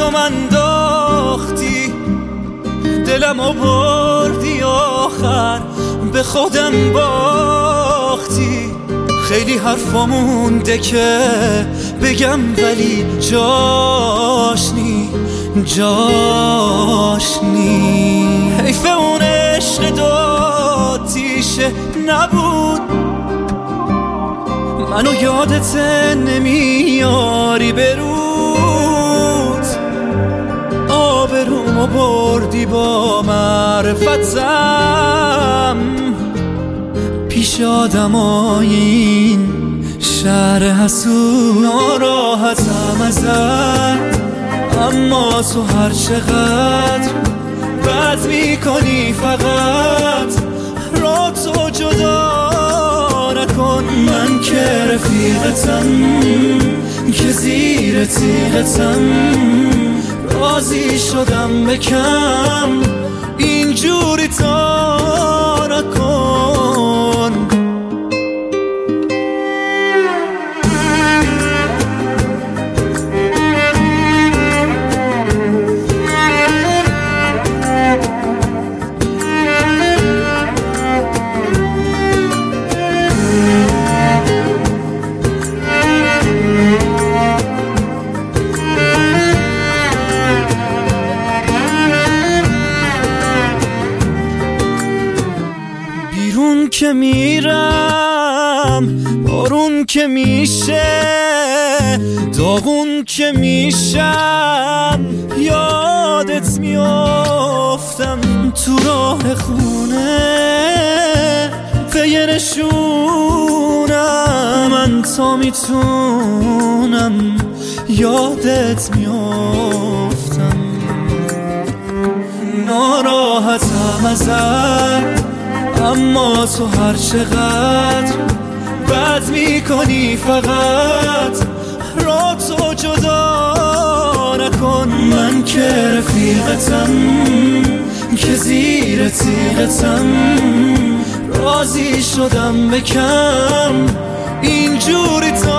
مردم انداختی، دلمو بردی آخر به خودم باختی. خیلی حرفا مونده که بگم ولی جاش نی. حیف اون عشق داتیشه نبود، منو یادت نمیاری برود. آبرومو بردی با معرفتم پیش آدمای این شهر حسود. ناراحتم ازت اما تو هر چقدر بد میکنی فقط را تو جدا نکن. من که رفیقتم که زیر تیغتم، راضی شدم بکم اینجوری تا نکن. بیرون که میرم بارون که میشه، داغون که میشم یادت میافتم. تو راه خونه پی نشونم، من تا میتونم یادت میافتم. ناراحتم ازت اما تو هر چقدر بد میکنی فقط را تو جدا نکن. من که رفیقتم که زیر تیغتم، راضی شدم بکم اینجوری تا